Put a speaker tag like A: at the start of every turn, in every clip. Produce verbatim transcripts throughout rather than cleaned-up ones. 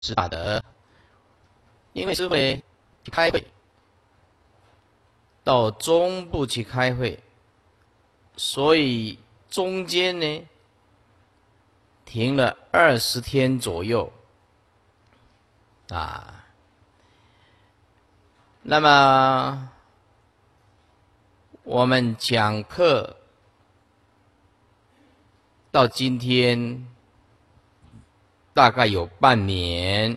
A: 是大德，因为师父去开会，到中部去开会，所以中间呢停了二十天左右啊。那么我们讲课到今天大概有半年，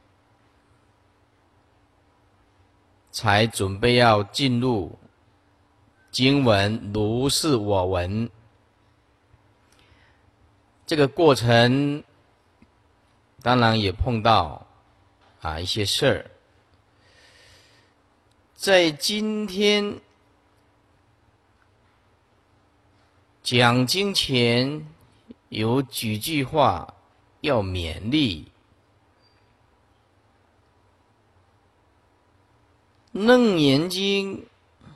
A: 才准备要进入经文如是我闻。这个过程当然也碰到啊一些事儿。在今天讲经前有几句话要勉励。楞严经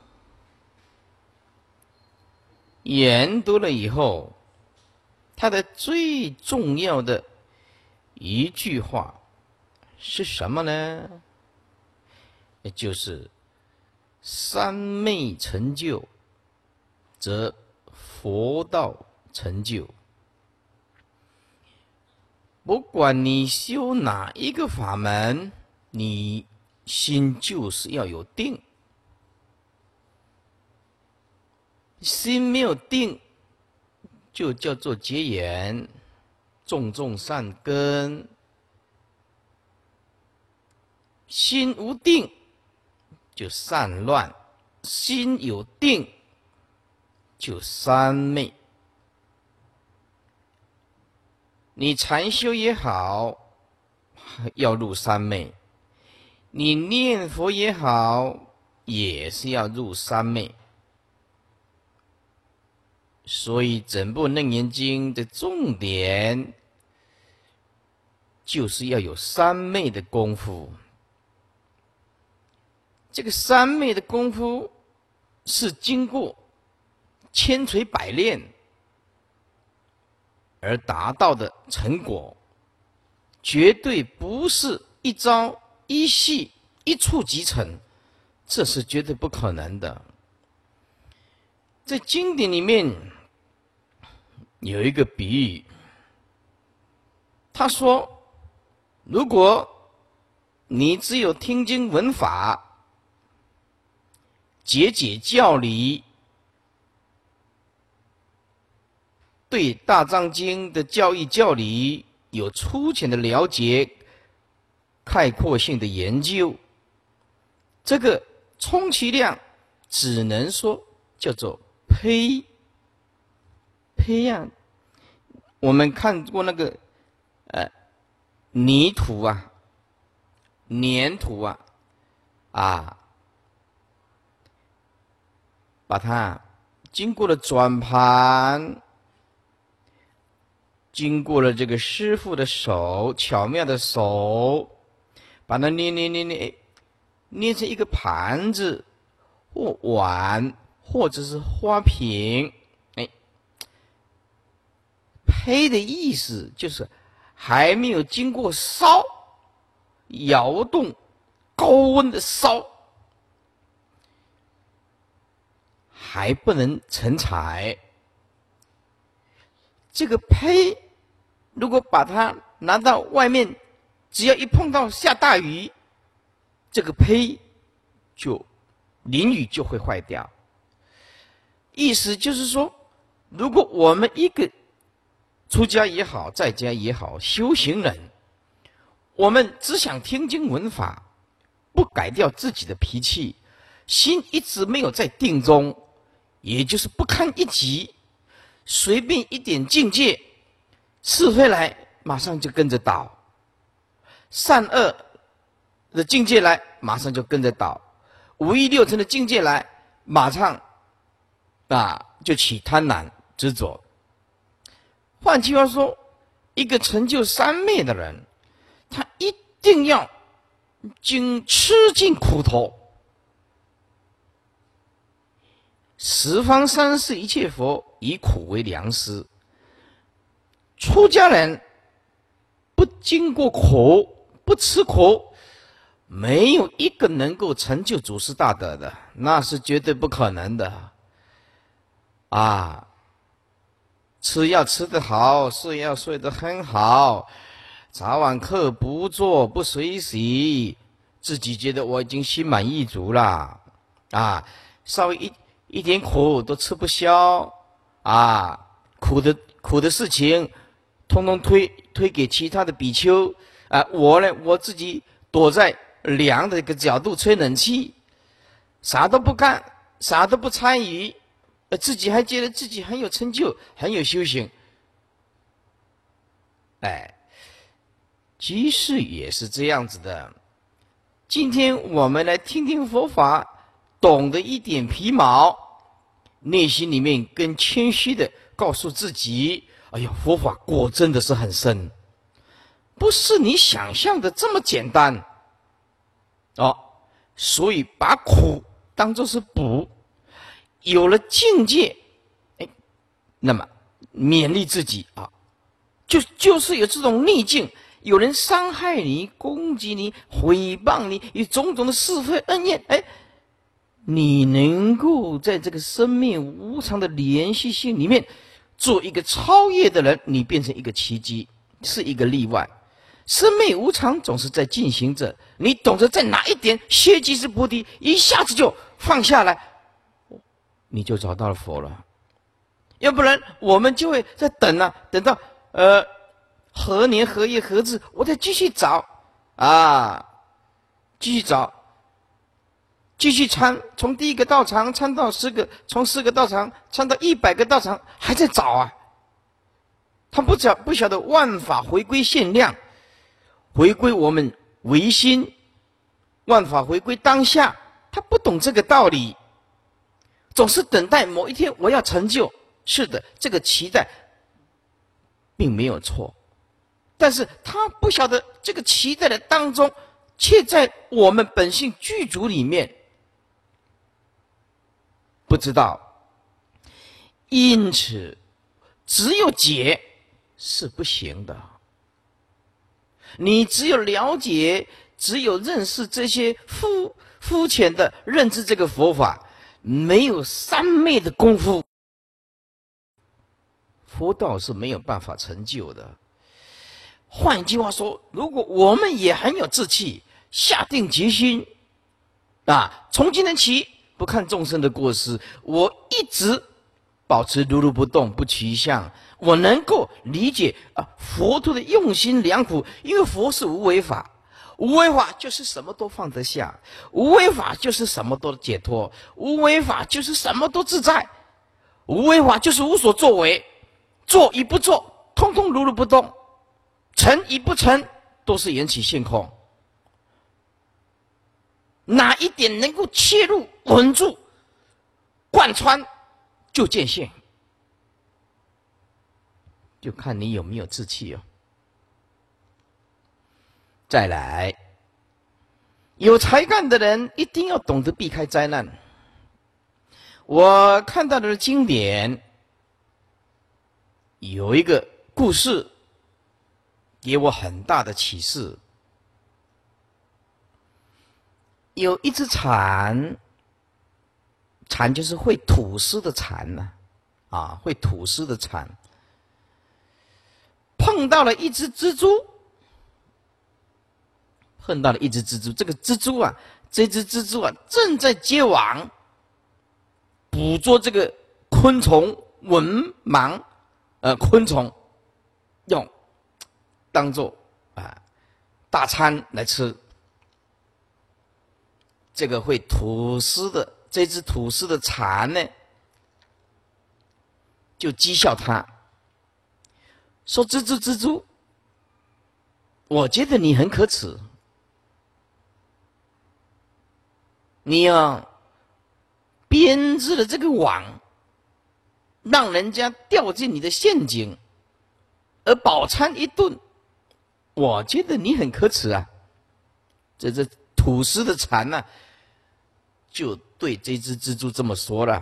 A: 研读了以后，它的最重要的一句话是什么呢？也就是三昧成就，则佛道成就。不管你修哪一个法门，你心就是要有定。心没有定，就叫做结缘，种种善根。心无定，就散乱；心有定，就三昧。你禅修也好，要入三昧；你念佛也好，也是要入三昧。所以整部楞严经的重点就是要有三昧的功夫。这个三昧的功夫是经过千锤百炼而达到的成果，绝对不是一朝一夕一触即成，这是绝对不可能的。在经典里面有一个比喻，他说，如果你只有听经闻法，解解教理，对大藏经的教义教理有粗浅的了解，概括性的研究，这个充其量只能说叫做胚胚啊。我们看过那个呃泥土啊，粘土啊，啊，把它经过了转盘，经过了这个师傅的手，巧妙的手，把它捏捏捏捏，捏成一个盘子或碗，或者是花瓶。哎，胚的意思就是还没有经过烧、摇动、高温的烧，还不能成材。这个胚如果把它拿到外面，只要一碰到下大雨，这个胚就淋雨就会坏掉。意思就是说，如果我们一个出家也好，在家也好，修行人，我们只想听经闻法，不改掉自己的脾气，心一直没有在定中，也就是不堪一击，随便一点境界，是非来马上就跟着倒，善恶的境界来马上就跟着倒，五欲六尘的境界来马上啊就起贪婪执着。换句话说，一个成就三昧的人，他一定要经吃尽苦头。十方三世一切佛以苦为良师，出家人不经过苦， 不吃苦，没有一个能够成就祖师大德的，那是绝对不可能的。啊，吃要吃得好，睡要睡得很好，早晚课不做不随喜，自己觉得我已经心满意足了。啊，稍微一一点苦都吃不消，啊，苦的苦的事情，通通推推给其他的比丘。啊，我呢，我自己躲在凉的一个角度吹冷气，啥都不干，啥都不参与，呃，自己还觉得自己很有成就，很有修行。哎，居士也是这样子的。今天我们来听听佛法，懂得一点皮毛，内心里面更谦虚的告诉自己：哎呀，佛法果真的是很深，不是你想象的这么简单。哦，所以把苦当作是补，有了境界，哎，那么勉励自己啊，就就是有这种逆境，有人伤害你、攻击你、诽谤你，有种种的是非恩怨，哎，你能够在这个生命无常的连续性里面做一个超越的人，你变成一个奇迹，是一个例外。生命无常总是在进行着，你懂得在哪一点歇即是菩提，一下子就放下来，你就找到了佛了。要不然我们就会在等啊，等到呃何年何月何日，我再继续找啊，继续找，继续参，从第一个道场参到十个，从十个道场参到一百个道场，还在找啊。他不晓不晓得万法回归限量，回归我们唯心，万法回归当下，他不懂这个道理，总是等待某一天我要成就。是的，这个期待并没有错，但是他不晓得这个期待的当中，却在我们本性具足里面不知道。因此只有解是不行的，你只有了解，只有认识这些肤肤浅的认知这个佛法，没有三昧的功夫，佛道是没有办法成就的。换句话说，如果我们也很有志气，下定决心啊，从今天起不看众生的过失，我一直保持如如不动，不取相，我能够理解啊佛陀的用心良苦，因为佛是无为法，无为法就是什么都放得下，无为法就是什么都解脱，无为法就是什么都自在，无为法就是无所作为，做与不做，通通如如不动，成与不成，都是缘起性空。哪一点能够切入、稳住、贯穿，就见性，就看你有没有志气哦。再来，有才干的人一定要懂得避开灾难。我看到的经典有一个故事，给我很大的启示。有一只蝉，蝉就是会吐丝的蝉呢、啊，啊，会吐丝的蝉，碰到了一只蜘蛛，碰到了一只蜘蛛，这个蜘蛛啊，这只蜘蛛啊，正在结网，捕捉这个昆虫蚊盲，呃，昆虫，用当做啊大餐来吃。这个会吐丝的这只吐丝的蝉呢，就讥笑他，说：“蜘蛛蜘蛛，我觉得你很可耻，你啊编织了这个网，让人家掉进你的陷阱，而饱餐一顿，我觉得你很可耻啊。”这只吐丝的蝉呢、啊，就对这只蜘蛛这么说了。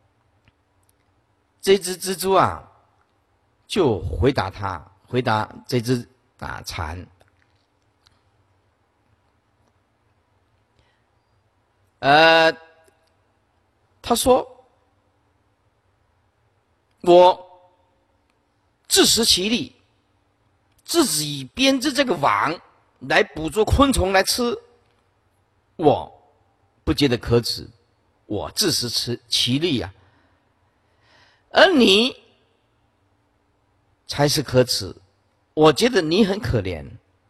A: 这只蜘蛛啊，就回答他，回答这只啊蝉呃，他说：“我自食其力，自己编织这个网来捕捉昆虫来吃，我不觉得可耻，我自食其其力呀、啊。而你才是可耻，我觉得你很可怜。”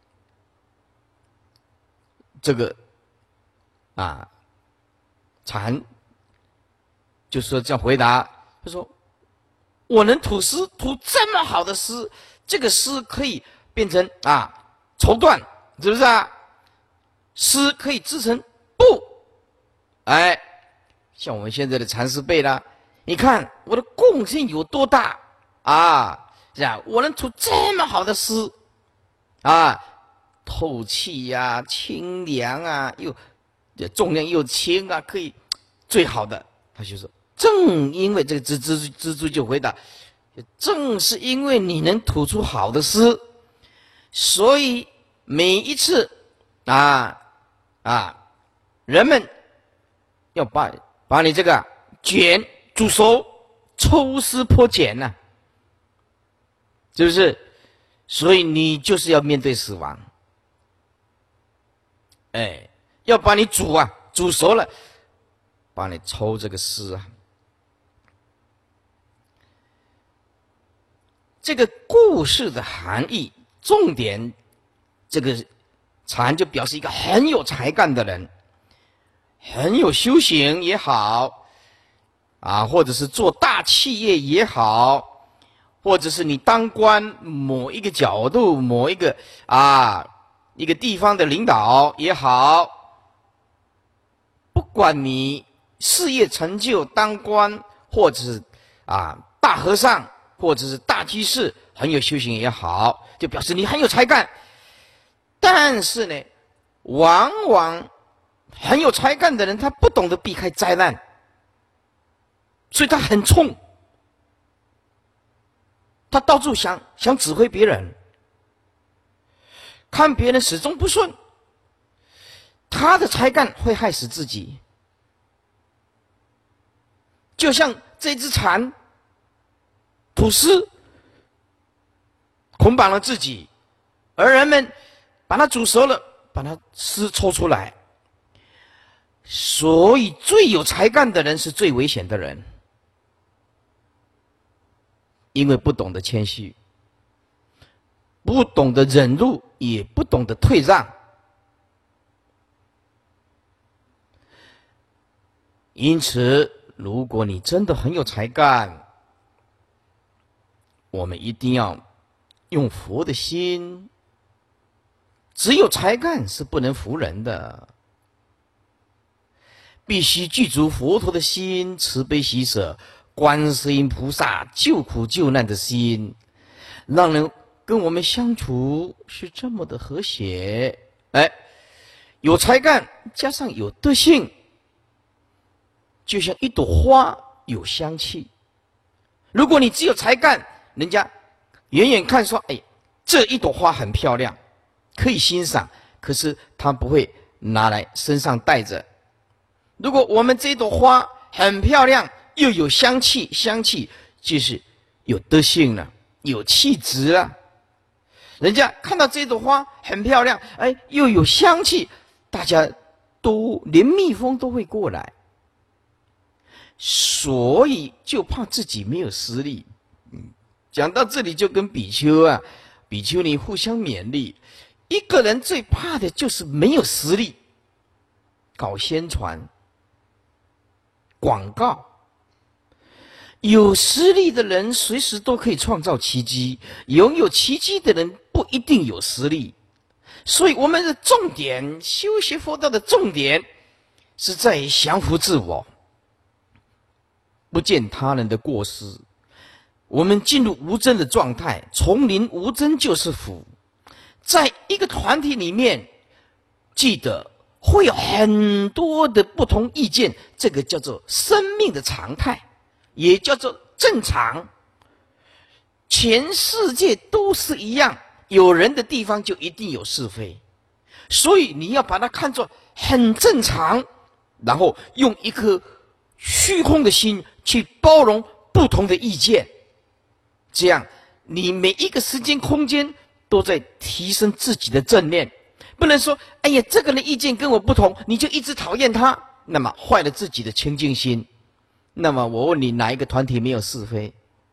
A: 这个啊，禅就说这样回答，他说：“我能吐丝，吐这么好的丝，这个丝可以变成啊绸缎，是不是啊？丝可以织成布，哎，像我们现在的蚕丝被啦，你看我的贡献有多大啊？是啊，我能吐这么好的丝啊。”透气呀、啊，清凉啊，又重量又轻啊，可以最好的。他就说，正因为这个蜘蜘蜘蛛就回答，正是因为你能吐出好的丝，所以每一次啊啊，人们要把把你这个茧煮熟，抽丝剥茧呐、啊，是不是？所以你就是要面对死亡。哎，要把你煮啊，煮熟了，把你抽这个丝啊。这个故事的含义，重点，这个禅就表示一个很有才干的人，很有修行也好，啊，或者是做大企业也好，或者是你当官某一个角度，某一个啊。一个地方的领导也好，不管你事业成就、当官，或者是啊大和尚，或者是大居士，很有修行也好，就表示你很有才干。但是呢，往往很有才干的人，他不懂得避开灾难，所以他很冲，他到处想想指挥别人。看别人始终不顺，他的才干会害死自己。就像这只蚕，吐丝捆绑了自己，而人们把它煮熟了，把它丝抽出来。所以最有才干的人是最危险的人，因为不懂得谦虚，不懂得忍辱，也不懂得退让。因此，如果你真的很有才干，我们一定要用佛的心。只有才干是不能服人的，必须具足佛陀的心，慈悲喜舍，观世音菩萨救苦救难的心，让人跟我们相处是这么的和谐。哎，有才干加上有德性，就像一朵花有香气。如果你只有才干，人家远远看说，哎，这一朵花很漂亮，可以欣赏，可是他不会拿来身上带着。如果我们这朵花很漂亮，又有香气，香气就是有德性了，有气质了。人家看到这朵花很漂亮，哎，又有香气，大家都连蜜蜂都会过来，所以就怕自己没有实力。嗯，讲到这里就跟比丘啊、比丘尼互相勉励。一个人最怕的就是没有实力，搞宣传、广告。有实力的人随时都可以创造奇迹，拥有奇迹的人不一定有实力。所以我们的重点，修习佛道的重点是在于降服自我，不见他人的过失。我们进入无争的状态，丛林无争就是福。在一个团体里面，记得会有很多的不同意见，这个叫做生命的常态，也叫做正常。全世界都是一样，有人的地方就一定有是非，所以你要把它看作很正常。 然后用一颗虚空的心去包容不同的意见，这样你每一个时间空间都在提升自己的正念。不能说哎呀这个人意见跟我不同，你就一直讨厌他，那么坏了自己的清净心。那么我问你，哪一个团体没有是非？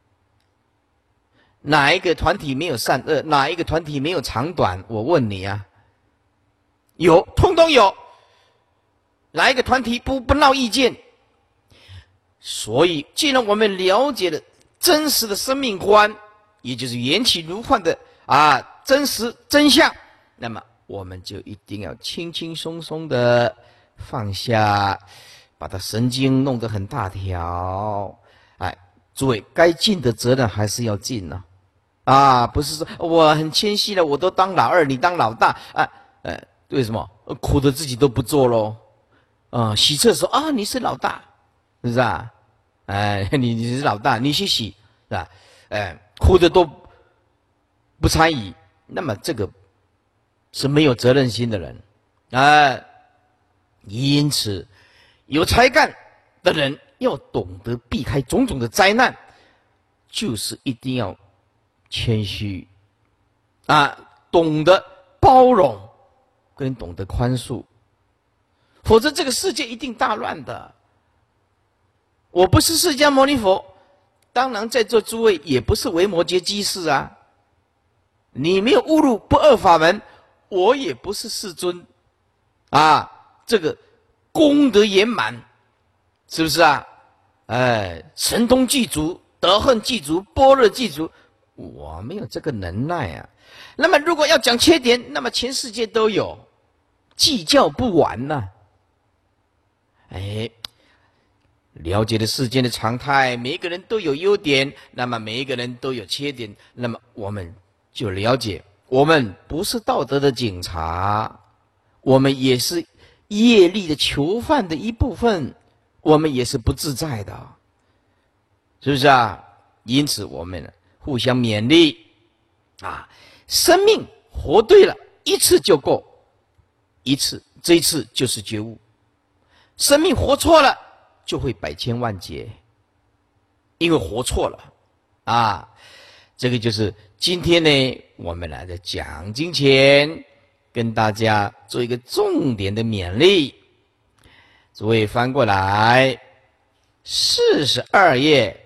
A: 哪一个团体没有善恶？哪一个团体没有长短？我问你啊，有，通通有。哪一个团体不不闹意见？所以既然我们了解了真实的生命观，也就是缘起如幻的啊真实真相，那么我们就一定要轻轻松松的放下，把它神经弄得很大条。哎，诸位，该尽的责任还是要尽呢、啊。啊，不是说我很谦虚了，我都当老二，你当老大啊？呃，为什么苦的自己都不做咯？啊，洗厕所啊，你是老大，是不是啊？哎，你你是老大，你去洗，是吧？哎，苦的都不参与，那么这个是没有责任心的人，哎，因此有才干的人要懂得避开种种的灾难，就是一定要谦虚啊，懂得包容跟懂得宽恕，否则这个世界一定大乱的。我不是释迦牟尼佛，当然在座诸位也不是维摩诘居士啊，你没有误入不二法门，我也不是世尊啊，这个功德圆满，是不是啊？哎，神通具足，德行具足，般若具足，我没有这个能耐啊。那么如果要讲缺点，那么全世界都有，计较不完呐、啊。哎，了解了世间的常态，每一个人都有优点，那么每一个人都有缺点，那么我们就了解，我们不是道德的警察，我们也是业力的囚犯的一部分，我们也是不自在的，是不是啊？因此我们互相勉励啊，生命活对了，一次就够，一次，这一次就是觉悟。生命活错了，就会百千万劫，因为活错了啊。这个就是今天呢，我们来在讲经前跟大家做一个重点的勉励。诸位翻过来，四十二页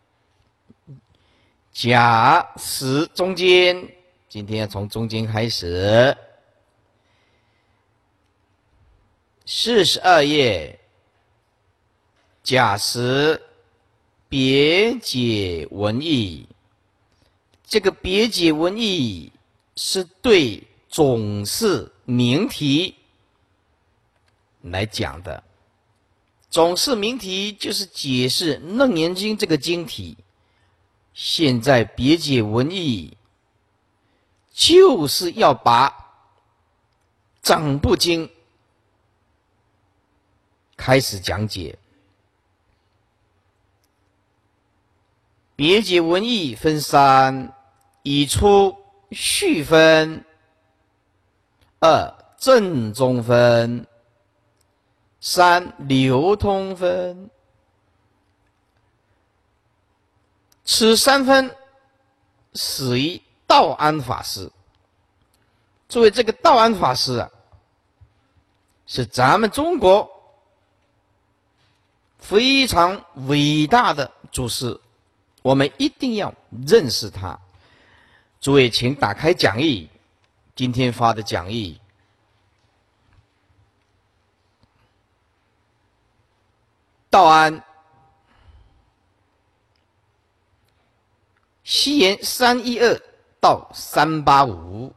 A: 甲十中间，今天要从中间开始。四十二页甲十别解文义，这个别解文义是对总释名题来讲的。总释名题就是解释《楞严经》这个经题，现在别解文义就是要把整部经开始讲解。别解文义分三：一出序分，二正宗分，三流通分。此三分始于道安法师。作为这个道安法师啊，是咱们中国非常伟大的祖师，我们一定要认识他。诸位请打开讲义，今天发的讲义，道安西元三一二到三八五，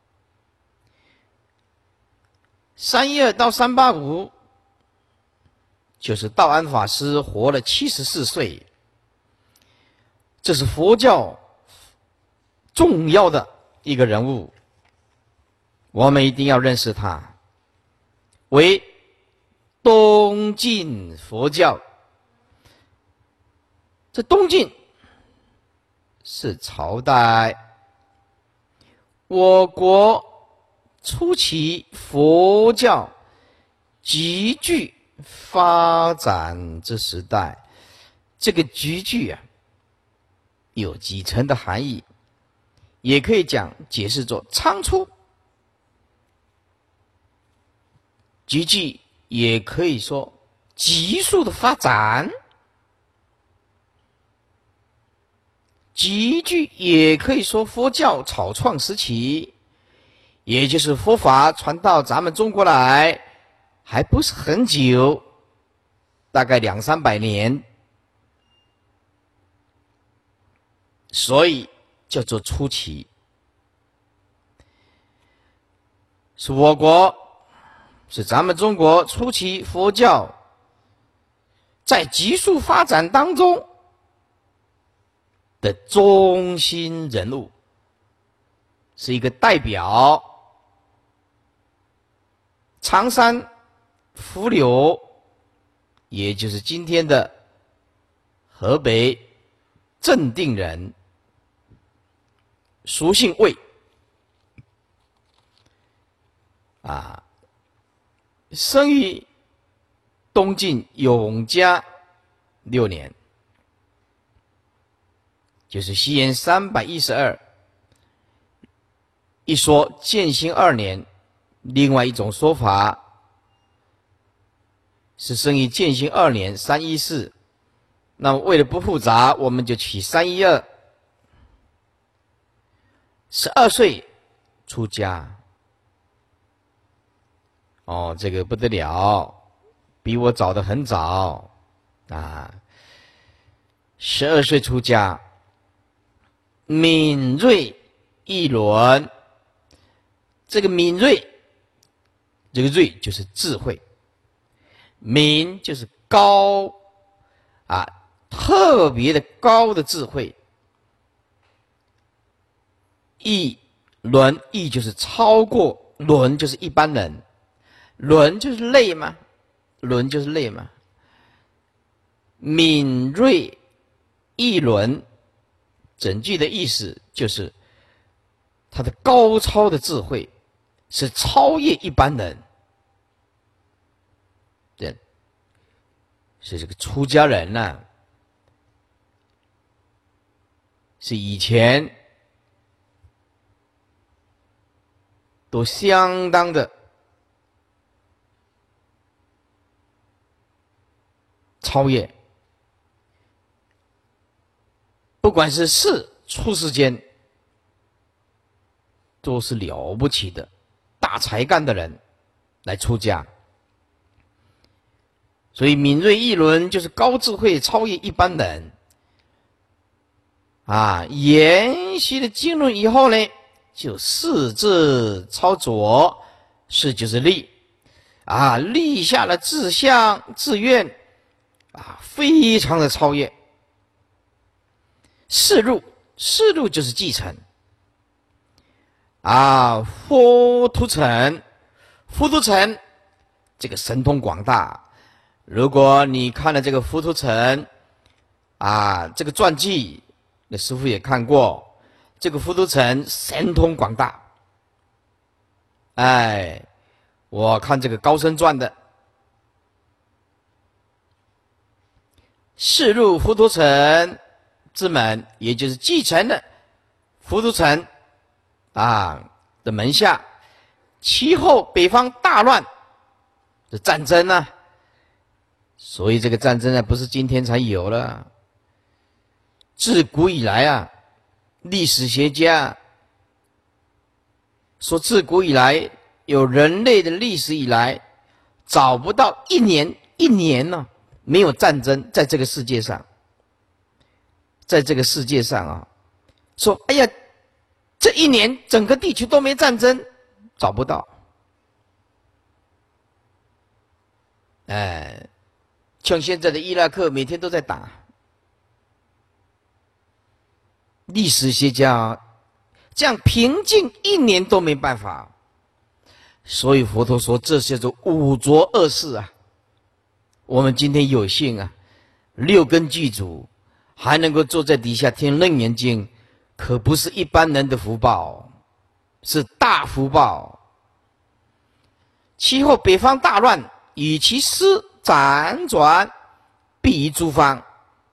A: 三一二到三八五就是道安法师活了七十四岁，这是佛教重要的一个人物，我们一定要认识他，为东晋佛教。这东晋是朝代，我国初期佛教极具发展之时代，这个集聚啊，有几层的含义，也可以讲解释作仓促，集聚也可以说急速的发展，集聚也可以说佛教草创时期，也就是佛法传到咱们中国来还不是很久，大概两三百年，所以叫做初期。是我国，是咱们中国初期佛教在急速发展当中的中心人物，是一个代表。常山伏柳，也就是今天的河北正定人，俗姓魏，啊，生于东晋永嘉六年，就是西元三百一十二。一说建兴二年，另外一种说法是生于建兴二年三一四。那么为了不复杂，我们就取三一二。十二岁出家。哦，这个不得了，比我早得很早啊！十二岁出家，敏锐议论。这个敏锐，这个锐就是智慧，敏就是高啊，特别的高的智慧。议论，议就是超过，论就是一般人。伦就是类嘛，伦就是类嘛。敏锐议论，整句的意思就是他的高超的智慧是超越一般人。对，是这个出家人呢、啊，是以前都相当的超越，不管是世出世间，都是了不起的大才干的人来出家。所以敏锐议论就是高智慧，超越一般人啊。研习了经论以后呢，就誓志超卓，誓就是立啊，立下了志向志愿啊，非常的超越。示入，示入就是继承啊。佛图澄，佛图澄这个神通广大。如果你看了这个佛图澄啊，这个传记，那师父也看过。这个佛图澄神通广大，哎，我看这个高僧传的。示入佛图澄之门，也就是继承了佛图澄啊的门下。其后北方大乱的战争呢、啊，所以这个战争呢不是今天才有了，自古以来啊，历史学家说自古以来有人类的历史以来，找不到一年一年呢、啊。没有战争在这个世界上，在这个世界上啊，说哎呀，这一年整个地区都没战争，找不到。哎，像现在的伊拉克每天都在打，历史学家这样平静一年都没办法，所以佛陀说这叫做五浊恶世啊。我们今天有幸啊，六根具足，还能够坐在底下听楞严经，可不是一般人的福报，是大福报。其后北方大乱，与其师辗转，必于诸方。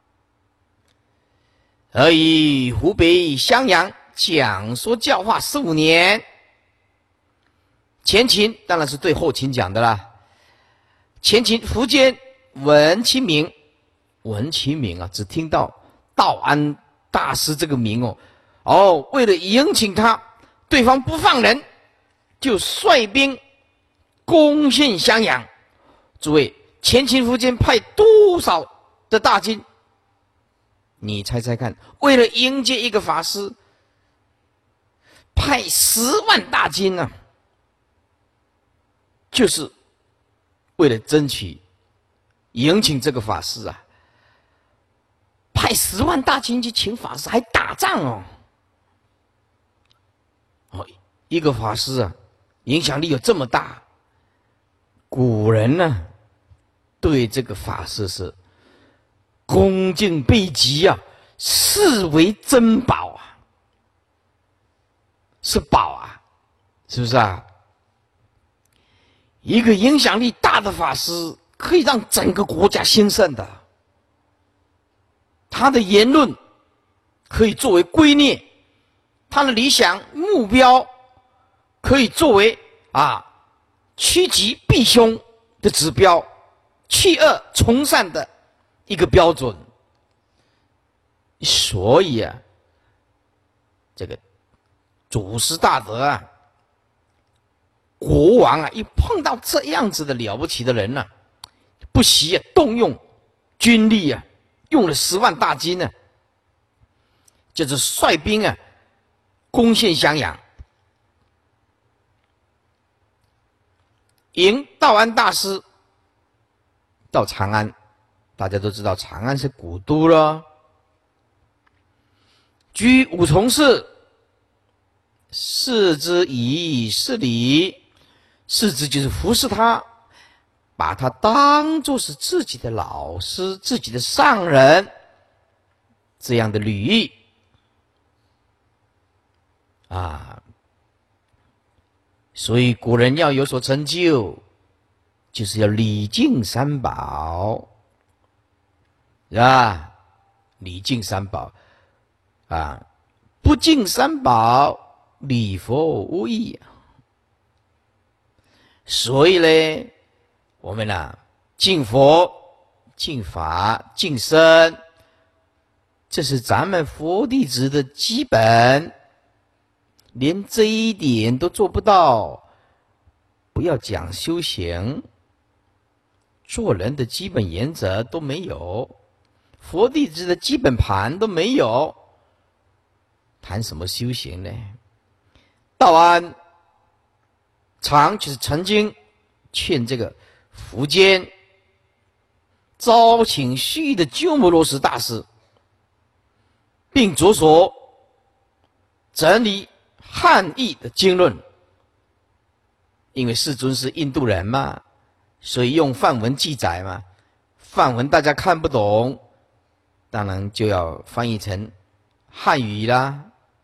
A: 而以湖北襄阳讲说教化十五年。前秦当然是对后秦讲的啦。前秦苻坚闻其名，闻其名啊，只听到道安大师这个名哦，哦，为了迎请他，对方不放人，就率兵攻陷襄阳。诸位，前秦苻坚派多少的大军？你猜猜看，为了迎接一个法师，派十万大军呢、啊，就是为了争取迎请这个法师啊，派十万大军去请法师，还打仗哦。哦，一个法师啊，影响力有这么大，古人呢，对这个法师是恭敬备极啊，视为珍宝啊，是宝啊，是不是啊？一个影响力大的法师，可以让整个国家兴盛的。他的言论可以作为圭臬，他的理想目标可以作为啊趋吉避凶的指标，去恶从善的一个标准。所以啊，这个祖师大德啊，国王啊，一碰到这样子的了不起的人呢、啊，不惜啊动用军力啊，用了十万大军呢、啊，就是率兵啊攻陷襄阳，迎道安大师到长安。大家都知道长安是古都了，居五重寺，视之以是礼，视之就是服侍他，把他当作是自己的老师、自己的上人，这样的礼仪啊。所以古人要有所成就，就是要礼敬三宝，是吧？礼敬三宝啊，不敬三宝，礼佛无益啊。所以呢，我们啊，敬佛、敬法、敬僧，这是咱们佛弟子的基本。连这一点都做不到，不要讲修行，做人的基本原则都没有，佛弟子的基本盘都没有，谈什么修行呢？道安常就是曾经劝这个苻坚招请须臾的鸠摩罗什大师，并着手整理汉译的经论。因为世尊是印度人嘛，所以用梵文记载嘛，梵文大家看不懂，当然就要翻译成汉语啦。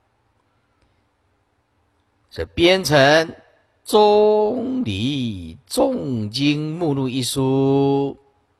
A: 这编成《中理重经目录》一书，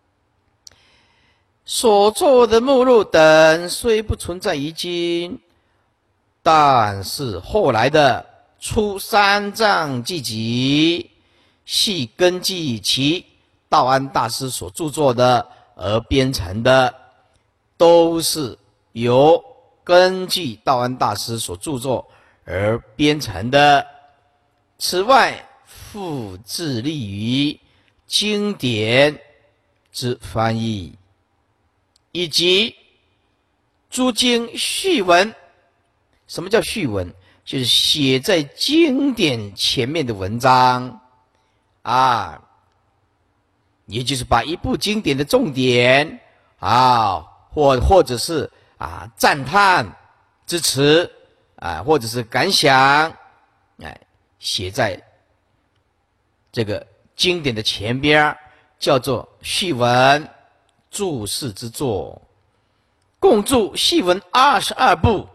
A: 所作的目录等虽不存在于今，但是后来的出三藏记集，系根据其道安大师所著作的而编成的，都是由根据道安大师所著作而编成的。此外，复致力于经典之翻译，以及诸经序文。什么叫序文？就是写在经典前面的文章啊，也就是把一部经典的重点啊，或或者是啊赞叹之词啊，或者是感想，哎，写在这个经典的前边，叫做序文，注释之作。共著序文二十二部。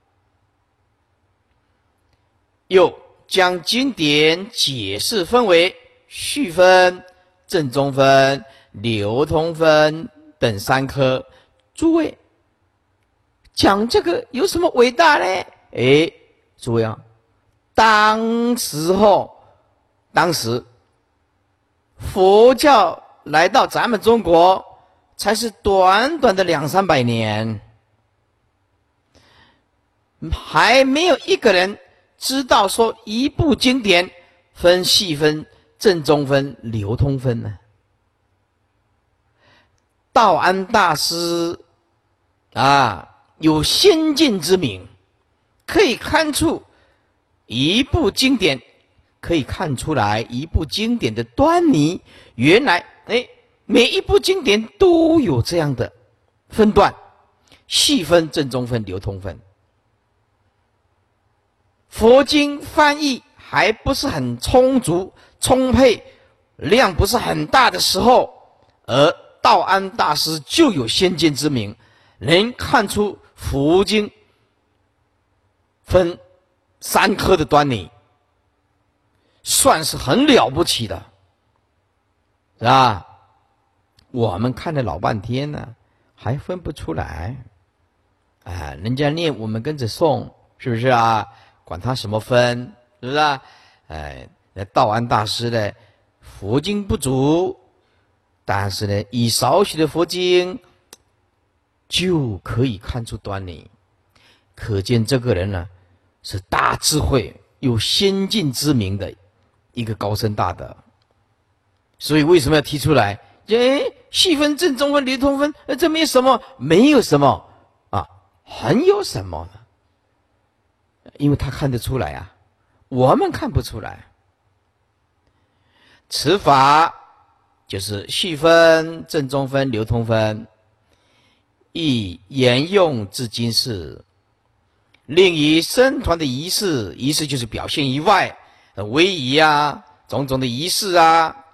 A: 又将经典解释分为序分、正中分、 流通分等三科。诸位，讲这个有什么伟大呢？哎，诸位啊，当时候，当时佛教来到咱们中国，才是短短的两三百年，还没有一个人知道说一部经典分细分、正宗分、流通分呢。道安大师啊，有先见之明，可以看出一部经典，可以看出来一部经典的端倪。原来，哎，每一部经典都有这样的分段，细分、正宗分、流通分。佛经翻译还不是很充足、充沛，量不是很大的时候，而道安大师就有先见之明，能看出佛经分三科的端倪，算是很了不起的，是吧？我们看了老半天呢，还分不出来，啊，人家念我们跟着诵，是不是啊？管他什么分，是不是啊？哎，那道安大师呢，佛经不足，但是呢，以少许的佛经就可以看出端倪，可见这个人呢是大智慧、有先进之明的一个高僧大德。所以为什么要提出来？哎，细分、正宗分、流通分，呃，这没什么，没有什么啊，很有什么呢？因为他看得出来啊，我们看不出来。此法就是细分、正宗分、流通分，亦沿用至今世。另以僧团的仪式，仪式就是表现以外，威仪啊，种种的仪式啊，